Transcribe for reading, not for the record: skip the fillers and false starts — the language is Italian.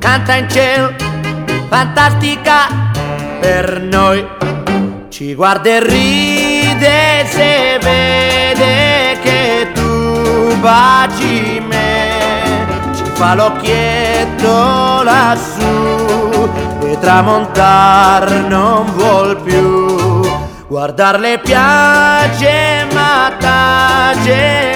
canta in cielo, fantastica per noi. Ci guarda e ride se vede che tu baci me. Ci fa l'occhietto lassù e tramontar non vuol più. Guardarle piace ma tace